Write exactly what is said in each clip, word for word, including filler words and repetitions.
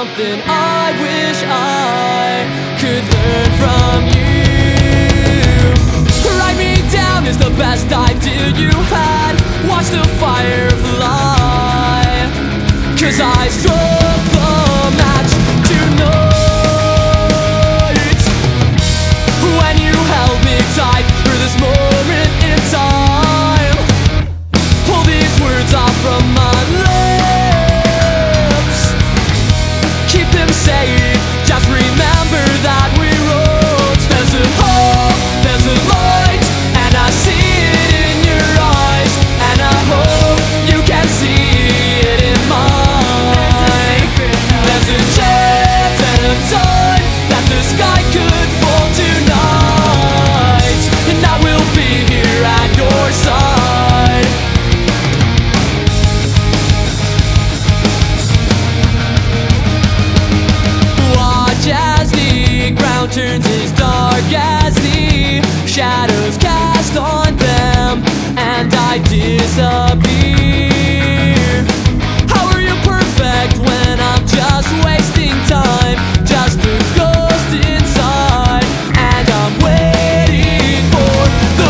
something I wish I could learn from you. Write me down is the best idea you had. Watch the fire fly, 'cause I struck the match tonight. When you held me tight for this moment in time, pull these words off from my lips, keep them safe, just remember that we rose. There's a hope, there's a light, and I see it in your eyes, and I hope you can see it in mine. There's a chance and a time that the sky could fall tonight, and I will be here at your side. Watch as the ground turns as dark as the shadows cast on them, and I disappear. How are you perfect when I'm just wasting time? Just a ghost inside, and I'm waiting for the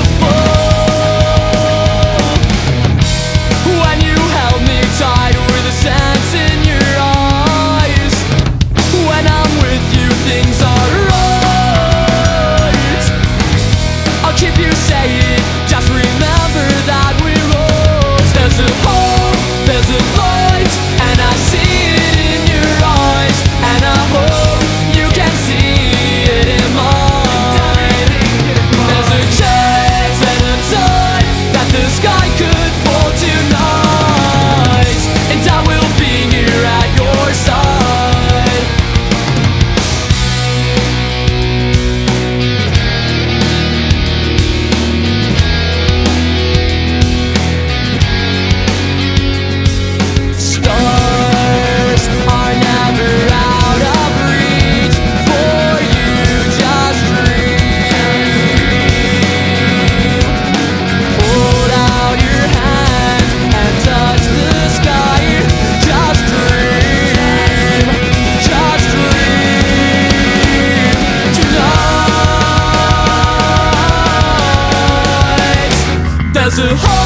fall. When you held me tight with a sense in your eyes, when I'm with you things are right. I'll keep you safe, just remember that we rose. There's a hope, there's a light, and I see it in your eyes, and I hope you can see it in mine. There's a chance and a time that the sky could fall tonight, and I will be here at your side. Stars are never out of reach for you, just dream. Hold out your hand and touch the sky, just dream, just dream tonight. There's a hope.